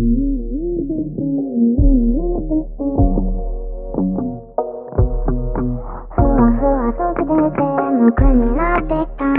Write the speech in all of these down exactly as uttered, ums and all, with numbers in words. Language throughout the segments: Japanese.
ふわとくて無垢になってきた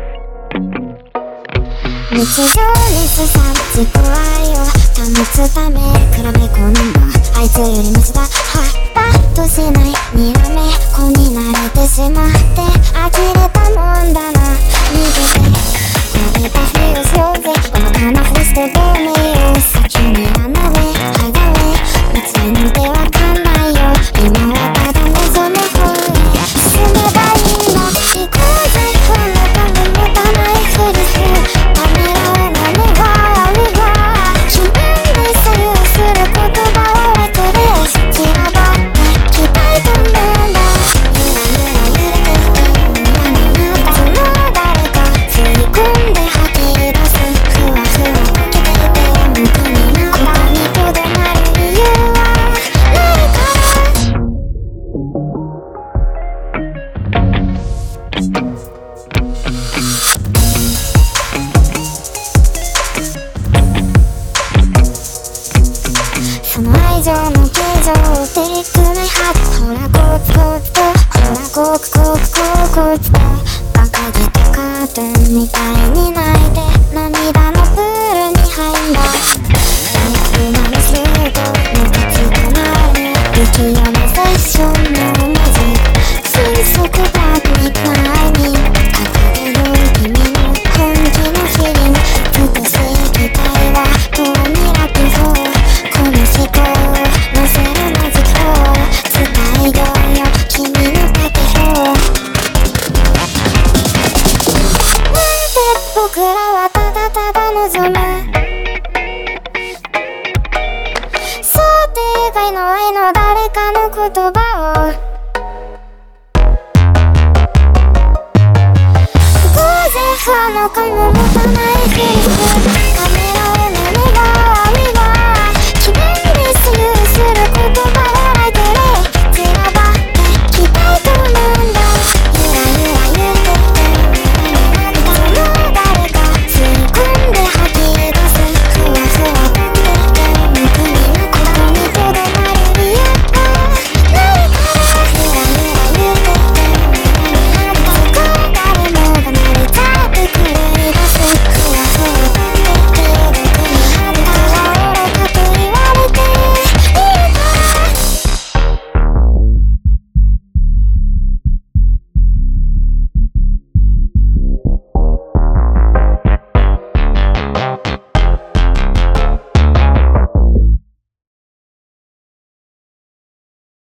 日常にすさむ自己愛を保つため比べ好んだあいつよりマシだはパッとしないにらめっこに慣れてしまって呆れたもんだな逃げて慣れたふりをしようぜ細かなふりして亡命を先にランナウェイハイダウェイ道なんてわかんないよ今はただ望む方へ進めばいいんだ行こうぜ不安な感が持たないふりするためらわない願うが自分に左右する言葉を忘れ散らばって期待とんだんだゆらゆら揺れて今になったその誰か吸い込んで吐き出すふわふわ溶けていて無垢になったここにとどまる理由はないからその愛情の形状を照りくめはくほらコツコツとほらコクコクコクツとバカげたカーテンみたいに泣いて涙のプールに入んだ大きなミスルートムカつかない不器用なセッションの文字推測だみたいに語れる君の本気のフィリング美しい期待は永遠に楽そうこの思考を乗せるマジックを伝えようよ君の竹表なんで僕らはただただ望む想定外の愛の誰かの言葉を偶然不安の感も持たないフリップ